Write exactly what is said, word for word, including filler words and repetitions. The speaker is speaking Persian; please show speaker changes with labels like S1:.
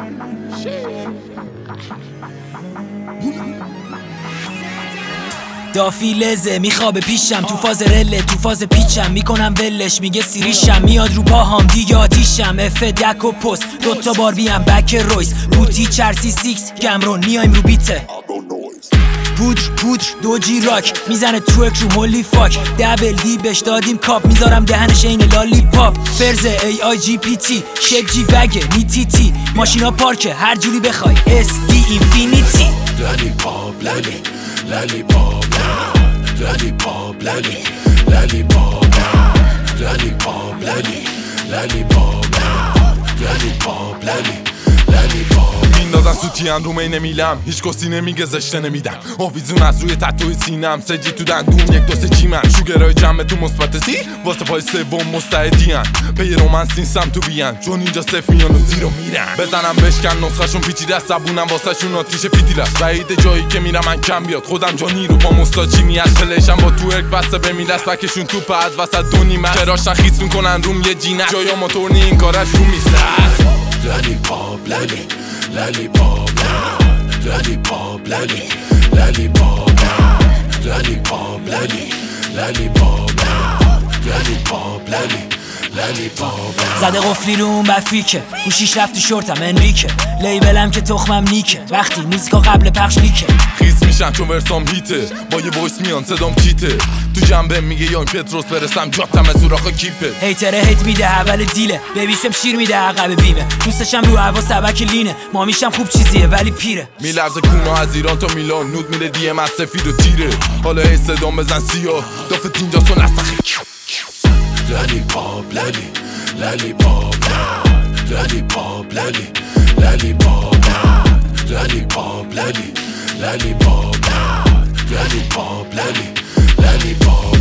S1: دافی لزه میخوابه پیشم، تو فاز رله تو فاز پیچم، میکنم ولش میگه سیریشم، میاد رو پاهام دیگه آتیشم، اف دک و پست دوتا باربی هم بک رویس، روتی چرسی سیکس گمرون میایم رو بیته، پودر پودر دوجی راک میزنه توک رو مولی فاک، دبل دی بش دادیم کاپ، میذارم دهنش این لالی پاپ، فرز ای آی جی پی تی شیپ جی وگه نیتی تی، ماشینا پارکه هر جوری بخوای اس دی اینفینیتی،
S2: لالی پاپ لالی لالی پاپ لالی پاپ لالی لالی پاپ لالی پاپ لالی لالی پاپ لالی پاپ لالی لالی پاپ میندازن سوتیان رو مینه میلم، هیچ کسی نمیگه زشته نمیدم، آویزون از روی تتوی سینم، سجی تو دندون یک دو سه جیمن، شوگرای جمع تو مثبت سی واسه پای سوم مستعدین، پی رومنس نیستم تو بیان چون اینجا صف میان و زیرو میرن، بزنم بشکن نسخه‌شون پیچیده است، زبونم واسه شون آتیش فیتیل است، بعید جایی که میرم من کم بیاد، خودم جانی رو با مستاچی میاد، پلشم با تو ارک بسته به میلست بکشون تو پد وسط دو نیمه، کراشن خیس میکنن روم یه جینه، جایا موتور نی این کارش رو میسه، لالی پاپ لالی لالی پاپ لالی پاپ لالی لالی پاپ لالی پاپ لالی لالی پاپ لالی پاپ لالی لالی پاپ
S1: زده قفلی رو اون بفیکه، گوشیش رفت تو شورتم انریکه، لیبلم که تخمم نیکه، وقتی موزیکا قبل پخش لیکه،
S2: خیس میشن چون ورسام هیته، با یه وایس میان صدام چیته، تو جنبه میگه یا این پتروس برسم جاتم از سوراخ کیپه،
S1: هیتره هیت میده اول دیله، ببیسم شیر میده عقب بیمه، دوستشم رو هوا سبک لینه، مامیشم خوب چیزیه ولی پیره،
S2: میلرزه کونا از ایران تا میلان، نود میده دی ام از سفید و تیره، حالا هی صدام بزن سیاه دافت اینجا سون نسخه لالی پاپ لالی لالی پاپ لالی پاپ لالی لالی پاپ لالی پاپ لالی لالی پاپ لالی پاپ لالی لالی پاپ